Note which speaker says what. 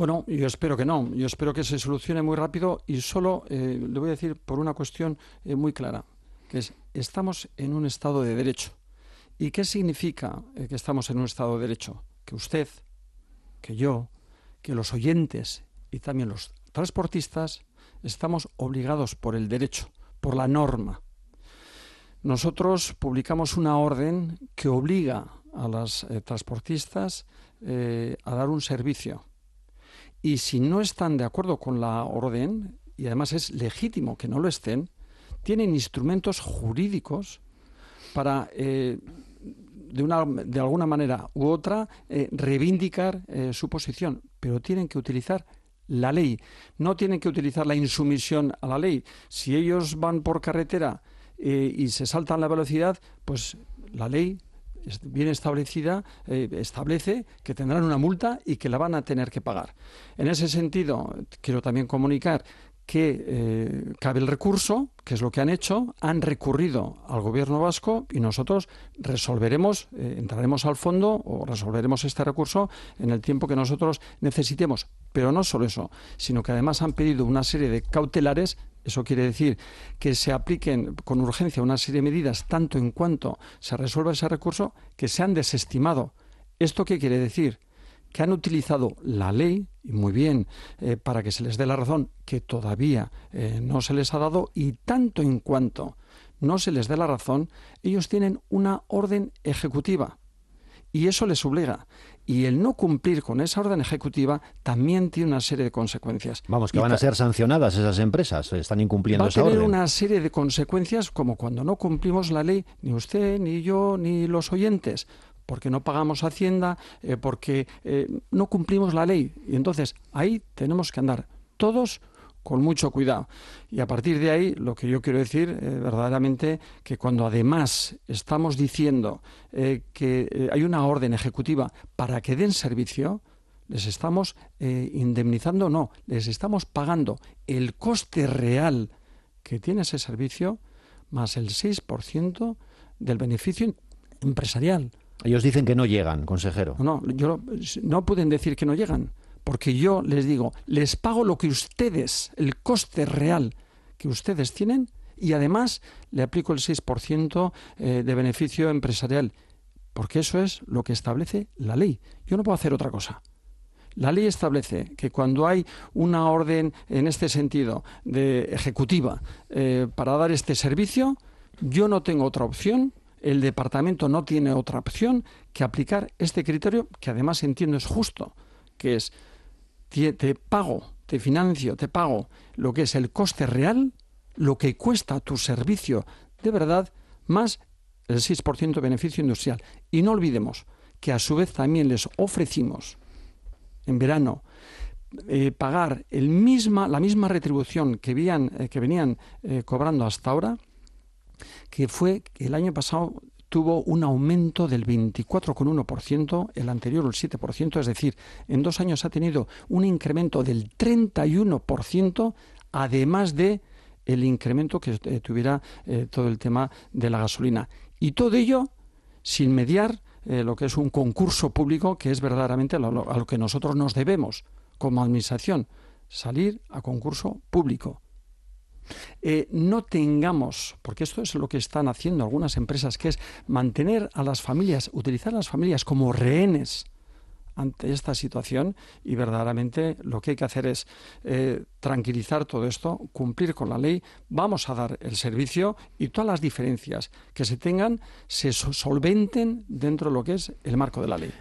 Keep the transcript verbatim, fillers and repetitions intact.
Speaker 1: Bueno, yo espero que no. Yo espero que se solucione muy rápido y solo eh, le voy a decir por una cuestión eh, muy clara, que es, estamos en un Estado de Derecho. ¿Y qué significa eh, que estamos en un Estado de Derecho? Que usted, que yo, que los oyentes y también los transportistas estamos obligados por el derecho, por la norma. Nosotros publicamos una orden que obliga a los eh, transportistas eh, a dar un servicio. Y si no están de acuerdo con la orden, y además es legítimo que no lo estén, tienen instrumentos jurídicos para, eh, de, una, de alguna manera u otra, eh, reivindicar eh, su posición, pero tienen que utilizar la ley, no tienen que utilizar la insumisión a la ley. Si ellos van por carretera eh, y se saltan la velocidad, pues la ley bien establecida eh, establece que tendrán una multa y que la van a tener que pagar. En ese sentido, quiero también comunicar que eh, cabe el recurso, que es lo que han hecho, han recurrido al gobierno vasco y nosotros resolveremos, eh, entraremos al fondo o resolveremos este recurso en el tiempo que nosotros necesitemos. Pero no solo eso, sino que además han pedido una serie de cautelares. Eso quiere decir que se apliquen con urgencia una serie de medidas tanto en cuanto se resuelva ese recurso que se han desestimado. ¿Esto qué quiere decir? Que han utilizado la ley, y muy bien, eh, para que se les dé la razón, que todavía eh, no se les ha dado, y tanto en cuanto no se les dé la razón, ellos tienen una orden ejecutiva. Y eso les obliga. Y el no cumplir con esa orden ejecutiva también tiene una serie de consecuencias.
Speaker 2: Vamos, que
Speaker 1: y
Speaker 2: van a ser sancionadas esas empresas, están incumpliendo esa orden.
Speaker 1: Va a tener una serie de consecuencias como cuando no cumplimos la ley, ni usted, ni yo, ni los oyentes, porque no pagamos Hacienda, eh, porque eh, no cumplimos la ley. Y entonces ahí tenemos que andar todos con mucho cuidado. Y a partir de ahí, lo que yo quiero decir, eh, verdaderamente, que cuando además estamos diciendo eh, que eh, hay una orden ejecutiva para que den servicio, les estamos eh, indemnizando, no, les estamos pagando el coste real que tiene ese servicio más el seis por ciento del beneficio empresarial.
Speaker 2: Ellos dicen que no llegan, consejero.
Speaker 1: No, no, yo, no pueden decir que no llegan. Porque yo les digo, les pago lo que ustedes, el coste real que ustedes tienen, y además le aplico el seis por ciento de beneficio empresarial, porque eso es lo que establece la ley. Yo no puedo hacer otra cosa. La ley establece que cuando hay una orden en este sentido de ejecutiva eh, para dar este servicio, yo no tengo otra opción, el departamento no tiene otra opción que aplicar este criterio, que además entiendo es justo, que es te pago, te financio, te pago lo que es el coste real, lo que cuesta tu servicio de verdad, más el seis por ciento de beneficio industrial. Y no olvidemos que a su vez también les ofrecimos en verano eh, pagar el misma, la misma retribución que, habían, eh, que venían eh, cobrando hasta ahora, que fue que el año pasado tuvo un aumento del veinticuatro coma uno por ciento, el anterior el siete por ciento, es decir, en dos años ha tenido un incremento del treinta y uno por ciento, además de el incremento que eh, tuviera eh, todo el tema de la gasolina. Y todo ello sin mediar eh, lo que es un concurso público, que es verdaderamente a lo, a lo que nosotros nos debemos como administración, salir a concurso público. Eh, no tengamos, porque esto es lo que están haciendo algunas empresas, que es mantener a las familias, utilizar a las familias como rehenes ante esta situación, y verdaderamente lo que hay que hacer es eh, tranquilizar todo esto, cumplir con la ley, vamos a dar el servicio y todas las diferencias que se tengan se solventen dentro de lo que es el marco de la ley.